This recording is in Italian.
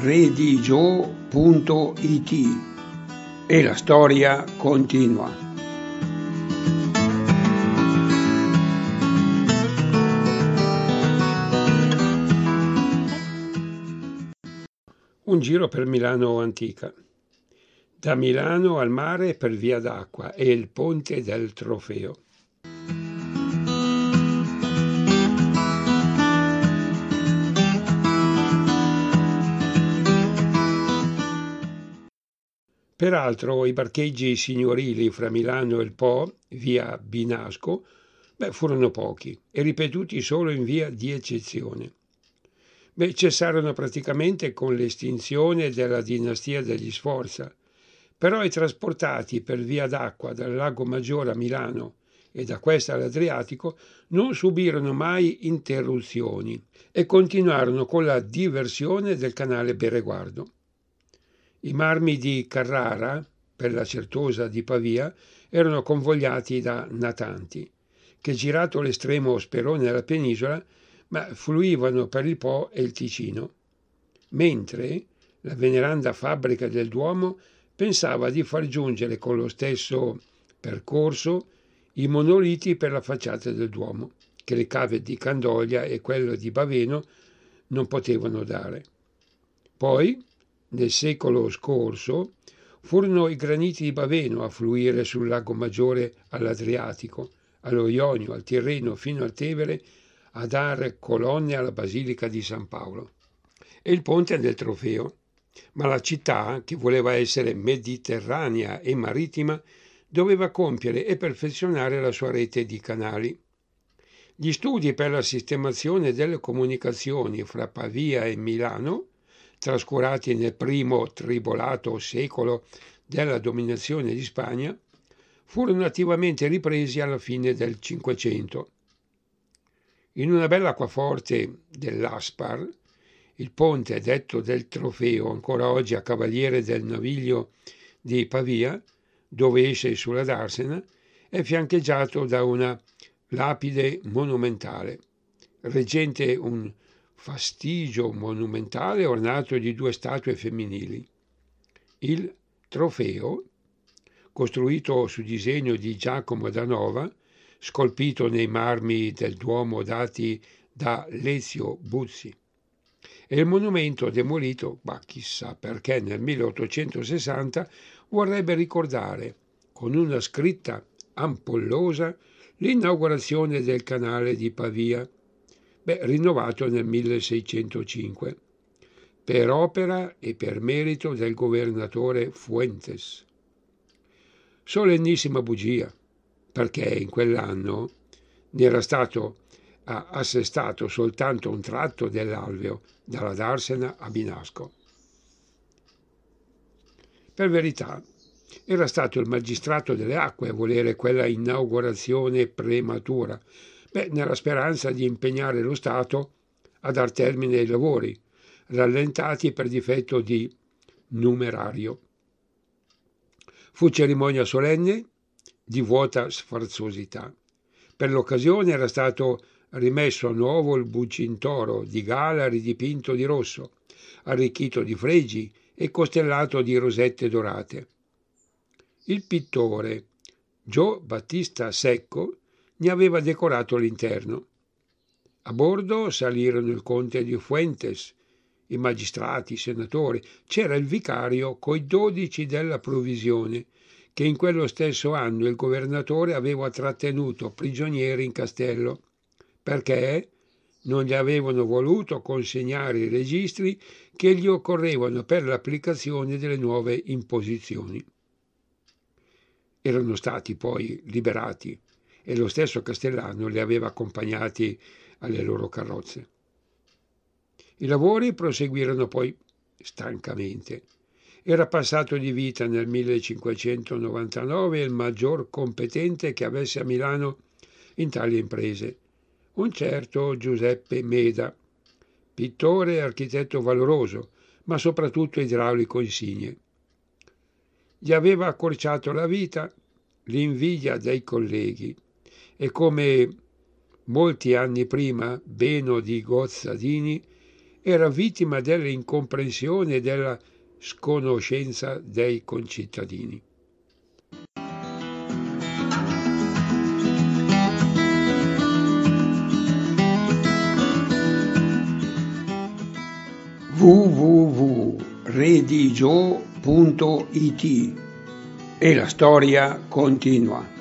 redigio.it e la storia continua. Un giro per Milano antica. Da Milano al mare per via d'acqua e il ponte del Trofeo. Peraltro i parcheggi signorili fra Milano e il Po, via Binasco, furono pochi e ripetuti solo in via di eccezione. Cessarono praticamente con l'estinzione della dinastia degli Sforza, però i trasportati per via d'acqua dal Lago Maggiore a Milano e da questa all'Adriatico non subirono mai interruzioni e continuarono con la diversione del canale Bereguardo. I marmi di Carrara, per la Certosa di Pavia, erano convogliati da natanti, che girato l'estremo sperone della penisola, fluivano per il Po e il Ticino, mentre la veneranda fabbrica del Duomo pensava di far giungere con lo stesso percorso i monoliti per la facciata del Duomo, che le cave di Candoglia e quello di Baveno non potevano dare. Poi, nel secolo scorso, furono i graniti di Baveno a fluire sul Lago Maggiore all'Adriatico, allo Ionio, al Tirreno, fino al Tevere, a dare colonne alla Basilica di San Paolo. E il ponte del Trofeo. Ma la città, che voleva essere mediterranea e marittima, doveva compiere e perfezionare la sua rete di canali. Gli studi per la sistemazione delle comunicazioni fra Pavia e Milano, trascurati nel primo tribolato secolo della dominazione di Spagna, furono attivamente ripresi alla fine del Cinquecento. In una bella acquaforte dell'Aspar, il ponte detto del Trofeo, ancora oggi a cavaliere del Naviglio di Pavia, dove esce sulla Darsena, è fiancheggiato da una lapide monumentale, reggente un fastigio monumentale ornato di due statue femminili. Il Trofeo, costruito su disegno di Giacomo da Nova, scolpito nei marmi del Duomo dati da Lezio Buzzi, e il monumento demolito, chissà perché nel 1860, vorrebbe ricordare, con una scritta ampollosa, l'inaugurazione del canale di Pavia, rinnovato nel 1605, per opera e per merito del governatore Fuentes. Solennissima bugia, perché in quell'anno ne era stato assestato soltanto un tratto dell'alveo, dalla Darsena a Binasco. Per verità, era stato il magistrato delle acque a volere quella inaugurazione prematura, nella speranza di impegnare lo Stato a dar termine ai lavori, rallentati per difetto di numerario. Fu cerimonia solenne di vuota sfarzosità. Per l'occasione era stato rimesso a nuovo il Bucintoro di gala ridipinto di rosso, arricchito di fregi e costellato di rosette dorate. Il pittore Gio Battista Secco ne aveva decorato l'interno. A bordo salirono il conte di Fuentes, i magistrati, i senatori, c'era il vicario coi 12 della provvisione, che in quello stesso anno il governatore aveva trattenuto prigionieri in castello, perché non gli avevano voluto consegnare i registri che gli occorrevano per l'applicazione delle nuove imposizioni. Erano stati poi liberati e lo stesso Castellano li aveva accompagnati alle loro carrozze. I lavori proseguirono poi stancamente. Era passato di vita nel 1599 il maggior competente che avesse a Milano in tali imprese, un certo Giuseppe Meda, pittore e architetto valoroso, ma soprattutto idraulico insigne. Gli aveva accorciato la vita l'invidia dei colleghi e, come molti anni prima Beno di Gozzadini, era vittima dell'incomprensione e della sconoscenza dei concittadini. www.redigio.it e la storia continua.